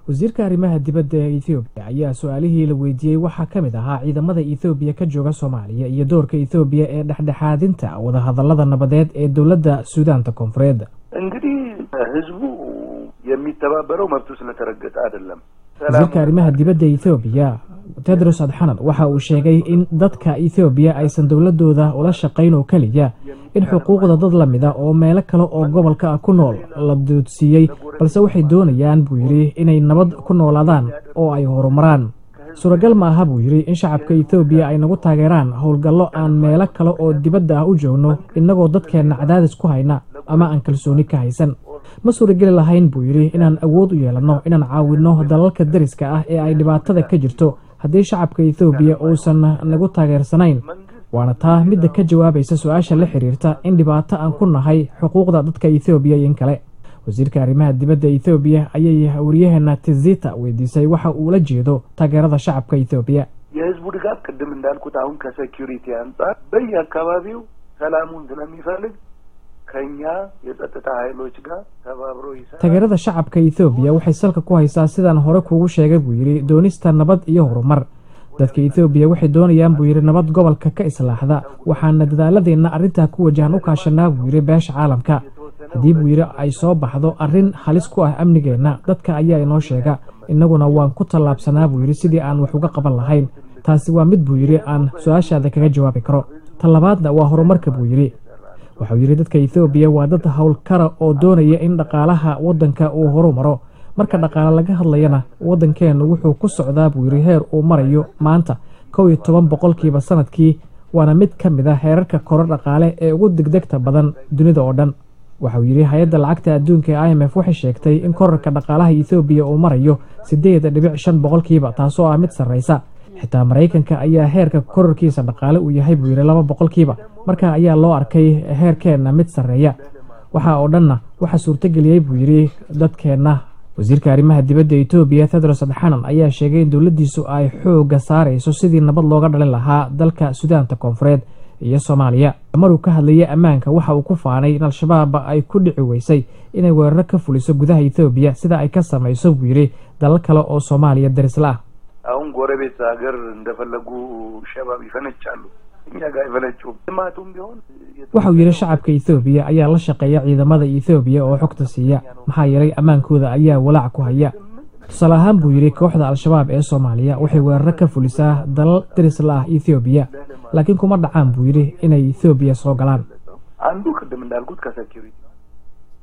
wasiirka arrimaha dibadda ee Ethiopia ayaa su'aalihii la weydiiyay waxa ka mid ahaa ciidamada Ethiopia ka jooga Soomaaliya iyo doorka Ethiopia ee dhexdhexaadinta wada hadallada nabadeed ee dawladda Suudaanta Koonfureed. እንግዲህ ህዝቡ የሚተባበረው መብቱ ስለተረገጠ አይደለም። wasiirka arrimaha dibadda Ethiopia Tedros Adhanom waxa uu sheegay in dadka Ethiopia aysan dawladooda ula shaqayn oo kaliya in xuquuqda dad la mid ah oo meelo kale oo gobolka ku nool la doodsiiyay balse waxay doonayaan buu yiri inay nabad ku noolaadaan oo ay horumaraan. suuragal ma aha buu yiri in shacabka Ethiopia ay nagu taageeraan howlgallo aan meelo kale oo dibadda ah u joogno inagoo dadkeena cadaadis ku hayna ama aan kalsooni ka haysan. ma suuragali lahayn buu yiri inaan awood u yeelano inaan caawino dalalka dariska ah ee ay dhibaatada ka jirto haddii shacabka Ethiopia uusan nagu taageersanayn. waana taa midda ka jawaabaysa su'aasha la xiriirta in dhibaato aan ku nahay xuquuqda dadka Ethiopia in kale. wasiirka arrimaha dibadda Ethiopia ayay wariyahana Tizita weydiisay waxa uu la jeedo taageerada shacabka Ethiopia. የህዝቡ ድጋፍ ቅድም እንዳልኩት አሁን ከሴኩሪቲ አንፃር በየአካባቢው ሰላሙን ስለሚፈልግ ከኛ የጸጥታ ኃይሎች ጋር ተባብሮ ይሰራል። taageerada shacabka Ethiopia waxay salka ku haysaa sidaan hore kuugu sheegay buu yiri doonista nabad iyo horumar. dadka Ethiopia waxay doonayaan buu yiri nabad gobolka ka islaaxda waxaana dadaaladeenna arrinta ku wajahan u kaashanaa buu yiri beesha caalamka. haddii buu yiri ay soo baxdo arrin halis ku ah amnigeena dadka ayaa inoo sheega inaguna waan ku tallaabsanaa buu yiri sidii aan wax uga qaban lahayn. taasi waa mid buu yiri aan su'aashaada kaga jawaabi karo. talabaadna waa horumarka buu yiri. waxa uu yiri dadka Ethiopia waa dad hawlkara oo doonaya in dhaqaalaha wadanka uu horumaro. marka dhaqaale laga hadlayana wadankeenu wuxuu ku socdaa buu yiri heer uu marayo maanta 12% sanadkii waana mid ka mid ah heerarka koror dhaqaale ee ugu degdegta badan dunida oo dhan. waxa uu yiri hay'adda lacagta adduunka ee IMF waxay sheegtay in kororka dhaqaalaha Ethiopia uu marayo 8.5% taasoo ah mid sareysa. xitaa Mareykanka ayaa heerka kororkiisa dhaqaale uu yahay buu yiri 2%. marka ayaa loo arkay heerkeena mid sareeya. waxa oo dhanna waxa suurtageliyay buu yiri dadkeena. wasiirka arrimaha dibadda Ethiopia Tedros Adhanom ayaa sheegay in dawladdiisu ay xoogga saarayso sidii nabad looga dhalin lahaa dalka Suudaanta Koonfureed iyo Soomaaliya. maruu ka hadlayay ammaanka waxa uu ku faanay in Al-Shabaab ay ku dhici weysay inay weerar ka fuliso gudaha Ethiopia sida ay ka samayso buu yiri dalal kale oo Soomaaliya daris la ah. አሁን ጎረቤት ሀገር እንደፈለጉ ሸባብ ይፈነጫሉ እኛ ጋር ይፈነጩ ማቱም ቢሆን waxa uu yiri shacabka Ethiopia ayaa la shaqeeya ciidamada Ethiopia oo xogta siiya maxaa yeelay amaankooda ayaa walaac ku haya. tusaale ahaan buu yiri kooxda Al-Shabaab ee Soomaaliya waxay weerar ka fulisaa dalal daris la ah Ethiopia laakiin kuma dhacaan buu yiri inay Ethiopia soo galaan. አንዱ ቅድም እንዳልኩት ከሴኩሪቲ